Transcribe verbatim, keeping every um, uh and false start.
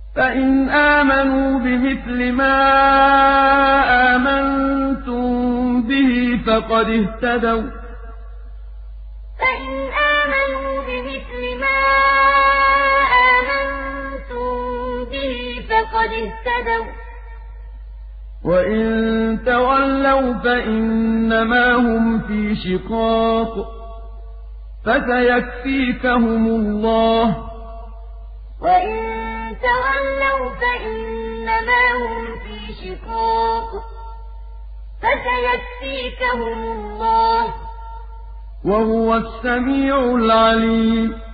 فإن آمنوا بمثل ما آمنتم به فقد اهتدوا فإن آمنوا بمثل ما آمنتم به فقد اهتدوا وإن تولوا فإنما هم في شقاق فسيكفيكهم الله وإن تولوا فإنما هم في شقاق فسيكفيكهم الله وهو السميع العليم